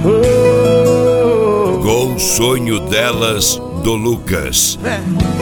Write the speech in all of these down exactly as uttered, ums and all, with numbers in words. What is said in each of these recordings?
oh. Com o sonho delas, do Lucas. É.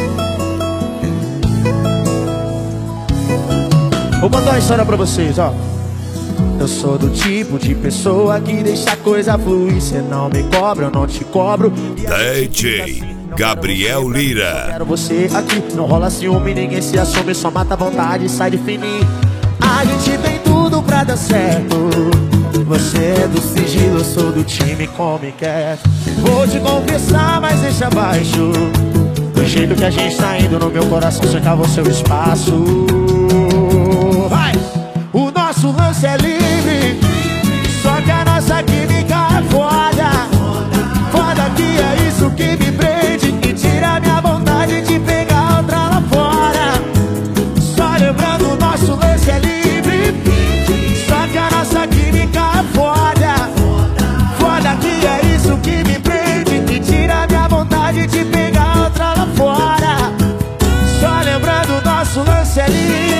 Vou contar uma história pra vocês, ó. Eu sou do tipo de pessoa que deixa a coisa fluir. Cê não me cobra, eu não te cobro. D J Gabriel Lira. Quero você aqui, não rola ciúme, ninguém se assume, só mata a vontade e sai de fininho. A gente tem tudo pra dar certo. Você é do sigilo, eu sou do time come quieto. Vou te confessar, mas deixa abaixo. Do jeito que a gente tá indo, no meu coração cercava o seu espaço. Vai! O nosso lance é livre, só que a nossa química é foda. Foda que é isso que me prende e tira minha vontade de pegar outra lá fora. Só lembrando, o nosso lance é livre, só que a nossa química é foda. Foda que é isso que me prende e tira minha vontade de pegar outra lá fora. Só lembrando, o nosso lance é livre.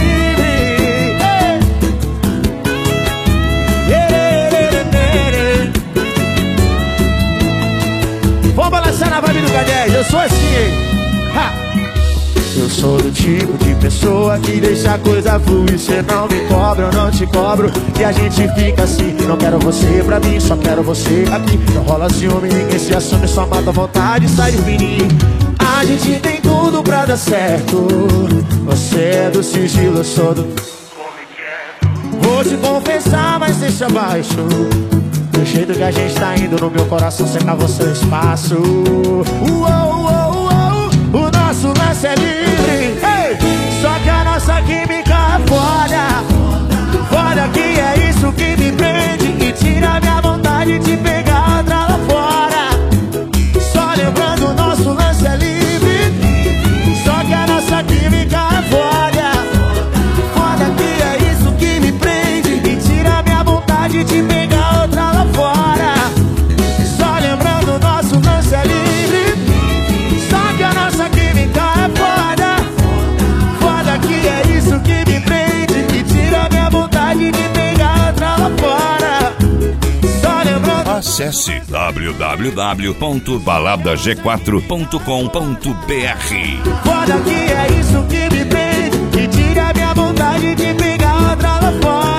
Vamos balançar na vibe do K dez, eu sou assim, hein? Ha! Eu sou do tipo de pessoa que deixa a coisa fluir. Cê não me cobra, eu não te cobro. E a gente fica assim, não quero você pra mim, só quero você aqui. Não rola ciúme, ninguém se assume, só mata a vontade e sai de fininho. A gente tem tudo pra dar certo. Você é do sigilo, eu sou do... Vou te confessar, mas deixa abaixo. Do jeito que a gente tá indo, no meu coração cercava o seu espaço. Uou, uou, uou. O nosso lance é livre, hey! Só que a nossa química é foda. Foda que é isso que me prende e tira minha vontade de pegar outra lá fora. Só lembrando, o nosso lance é livre, só que a nossa química é foda. Foda que é isso que me prende e tira minha vontade de pegar outra lá fora. Só lembrando, o nosso lance é livre, só que a nossa química é foda. Foda que é isso que me prende e tira minha vontade de pegar outra lá fora. Só lembrando. Acesse w w w ponto balada g quatro ponto com ponto b r. Foda que é isso que me prende e tira minha vontade de pegar outra lá fora.